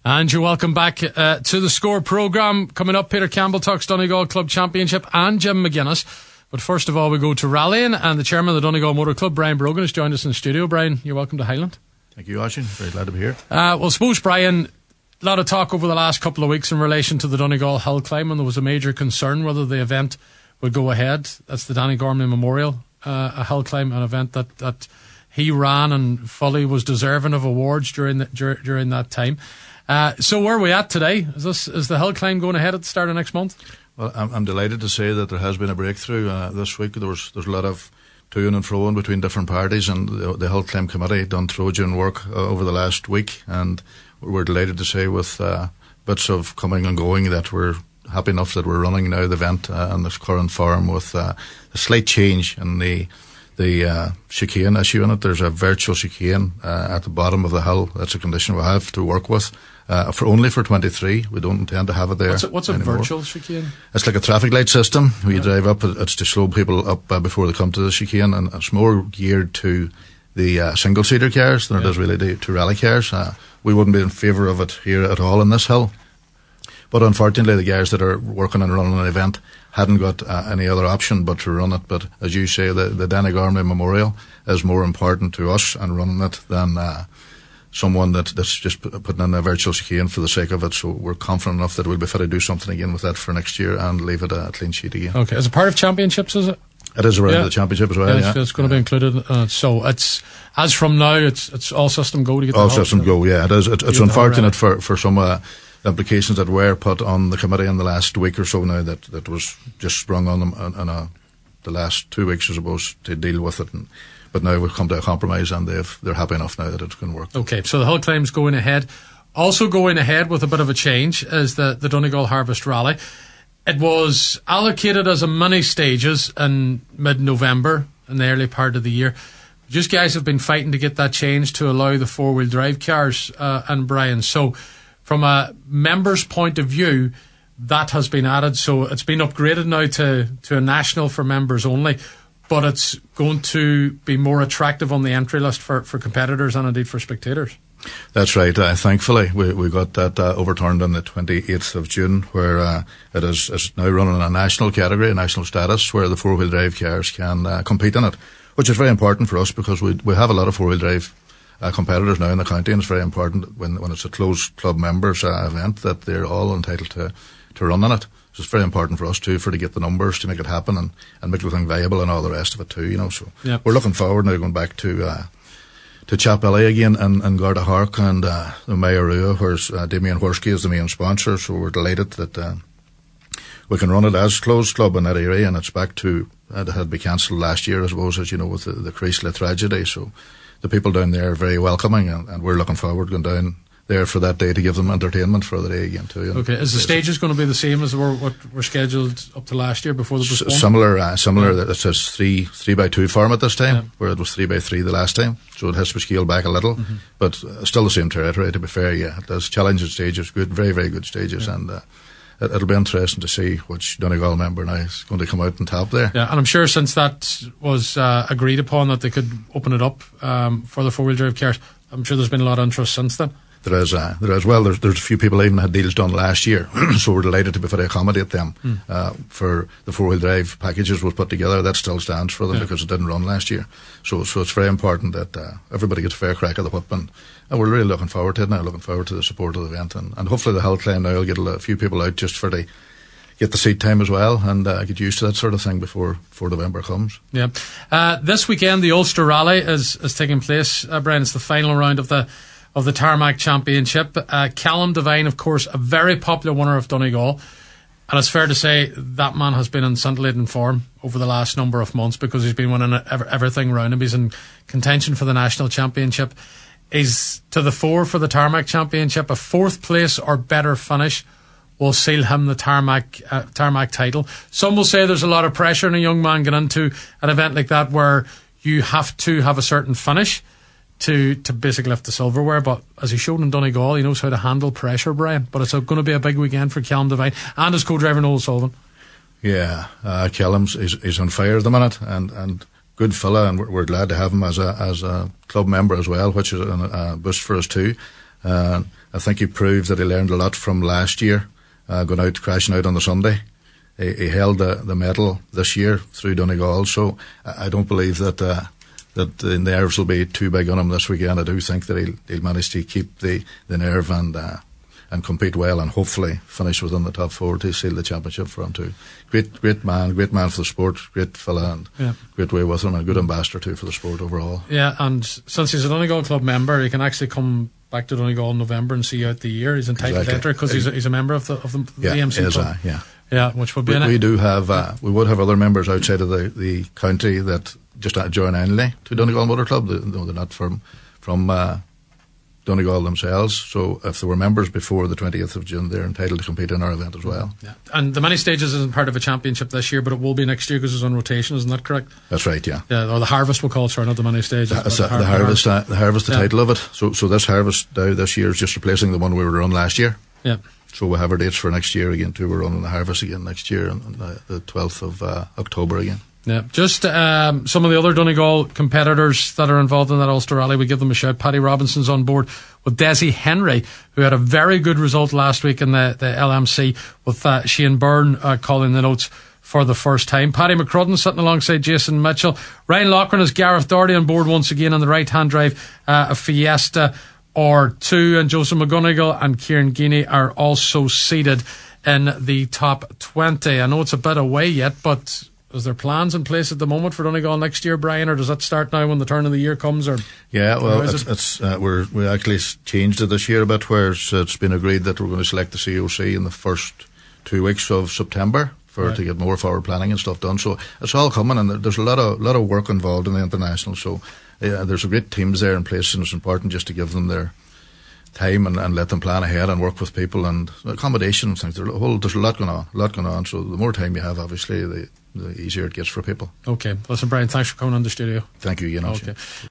And you're welcome back to the Score programme. Coming up, Peter Campbell talks Donegal Club Championship and Jim McGuinness. But first of all, we go to rallying, and the chairman of the Donegal Motor Club, Brian Brogan, has joined us in the studio. Brian, you're welcome to Highland. Thank you, Oisin. Very glad to be here. Well, suppose, Brian, a lot of talk over the last couple of weeks in relation to the Donegal Hill Climb, and there was a major concern whether the event would go ahead. That's the Danny Gormley Memorial, a hill climb, an event that he ran and fully was deserving of awards during that time. So where are we at today? Is the hill climb going ahead at the start of next month? Well, I'm delighted to say that there has been a breakthrough this week. There's a lot of to-ing and fro-ing between different parties, and the Hill Climb Committee done Trojan work over the last week, and we're delighted to say with bits of coming and going that we're happy enough that we're running now the event in this current form with a slight change in the chicane issue in it. There's a virtual chicane at the bottom of the hill. That's a condition we have to work with. For 23, we don't intend to have it there. What's a virtual chicane? It's like a traffic light system. When you drive up, it's to slow people up before they come to the chicane, and it's more geared to the single-seater cars than it is really to rally cars. We wouldn't be in favour of it here at all in this hill. But unfortunately, the guys that are working and running an event hadn't got any other option but to run it. But as you say, the Danny Gormley Memorial is more important to us and running it than someone that's just putting in a virtual chicane for the sake of it. So we're confident enough that we'll be fit to do something again with that for next year and leave it a clean sheet again. Okay. Is it part of championships, is it? It is around the championship as well, It's going to be included. So it's, as from now, it's all system go to get all system go, yeah. It is. It's unfortunate for some implications that were put on the committee in the last week or so now that was just sprung on them in the last 2 weeks, I suppose, to deal with it. But now we've come to a compromise, and they're happy enough now that it's going to work. Okay, so the hill climb's going ahead. Also going ahead with a bit of a change is the Donegal Harvest Rally. It was allocated as a mini stages in mid-November, in the early part of the year. Just guys have been fighting to get that changed to allow the four-wheel drive cars, and Brian. So from a member's point of view, that has been added. So it's been upgraded now to a national for members only. But it's going to be more attractive on the entry list for competitors and indeed for spectators. That's right. Thankfully, we got that overturned on the 28th of June, where it is now running in a national category, a national status, where the four-wheel drive cars can compete in it, which is very important for us because we have a lot of four-wheel drive competitors now in the county, and it's very important when it's a closed club members event that they're all entitled to run in it. So it's very important for us too, to get the numbers to make it happen and make the thing viable and all the rest of it too, So we're looking forward now going back to Chapelay again in Garda Hark and the Mayorua, where Damien Horsky is the main sponsor. So we're delighted that we can run it as closed club in that area, and it's back to it had been cancelled last year, I suppose, as you know, with the Creasle tragedy. So the people down there are very welcoming, and we're looking forward to going down there for that day to give them entertainment for the day again too. Okay, is the stages going to be the same as what were scheduled up to last year before the postponement? Similar. It says 3x2 format this time, where it was 3x3 the last time. So it has to be scaled back a little, but still the same territory. To be fair, it does challenging stages, good, very very good stages, and it'll be interesting to see which Donegal member now is going to come out on top there. Yeah, and I'm sure since that was agreed upon that they could open it up for the four-wheel drive cars, I'm sure there's been a lot of interest since then. There is there's a few people even had deals done last year, so we're delighted to be able to accommodate them for the four-wheel drive packages was put together. That still stands for them because it didn't run last year. So it's very important that everybody gets a fair crack at the whip, and we're really looking forward to it now, looking forward to the support of the event, and hopefully the hill climb now will get a few people out just for the get the seat time as well, and get used to that sort of thing before November comes. Yeah. This weekend the Ulster Rally is taking place, Brian. It's the final round of the Tarmac Championship. Callum Devine, of course, a very popular winner of Donegal, and it's fair to say that man has been in scintillating form over the last number of months because he's been winning everything round him. He's in contention for the National Championship. He's to the fore for the Tarmac Championship. A fourth place or better finish will seal him the Tarmac title. Some will say there's a lot of pressure on a young man getting into an event like that where you have to have a certain finish to basically lift the silverware, but as he showed in Donegal, he knows how to handle pressure, Brian. But it's going to be a big weekend for Callum Devine and his co-driver Noel Sullivan. Yeah, Callum's is on fire at the minute, and good fella, and we're glad to have him as a club member as well, which is a boost for us too. I think he proved that he learned a lot from last year, going out, crashing out on the Sunday. He held the medal this year through Donegal, so I don't believe that the nerves will be too big on him this weekend. I do think that he'll manage to keep the nerve and compete well, and hopefully finish within the top 4 to seal the championship for him too. Great man for the sport, great fella, and great way with him, and a good ambassador too for the sport overall. Yeah, and since he's a Donegal club member, he can actually come back to Donegal in November and see out the year. He's entitled to enter because he's a member of the AMC club. Yeah, which would be we do have we would have other members outside of the county that just join annually to Donegal Motor Club. They're not from Donegal themselves, so if there were members before the 20th of June, they're entitled to compete in our event as well. Yeah. And the Many Stages isn't part of a championship this year, but it will be next year because it's on rotation, isn't that correct? That's right, yeah. Yeah, or the Harvest we'll call it, sorry, not the Many Stages. The Harvest, the title of it. So this Harvest now this year is just replacing the one we were running last year. Yeah. So we have our dates for next year again too. We're running the Harvest again next year on the 12th of October again. Yeah, just some of the other Donegal competitors that are involved in that Ulster Rally, we give them a shout. Paddy Robinson's on board with Desi Henry, who had a very good result last week in the LMC with Shane Byrne calling the notes for the first time. Paddy McCrudden sitting alongside Jason Mitchell. Ryan Loughran has Gareth Doherty on board once again on the right-hand drive, a Fiesta R2, and Joseph McGonigal and Kieran Geeney are also seated in the top 20. I know it's a bit away yet, but is there plans in place at the moment for Donegal next year, Brian, or does that start now when the turn of the year comes? Or yeah, well, we actually changed it this year a bit, where it's been agreed that we're going to select the COC in the first 2 weeks of September to get more forward planning and stuff done. So it's all coming, and there's a lot of work involved in the international. So there's great teams there in place, and it's important just to give them their time and let them plan ahead and work with people and accommodation and things. There's a lot going on. So the more time you have, obviously, the easier it gets for people. Okay. Listen, Brian, thanks for coming on the studio. Thank you, Ian. Okay.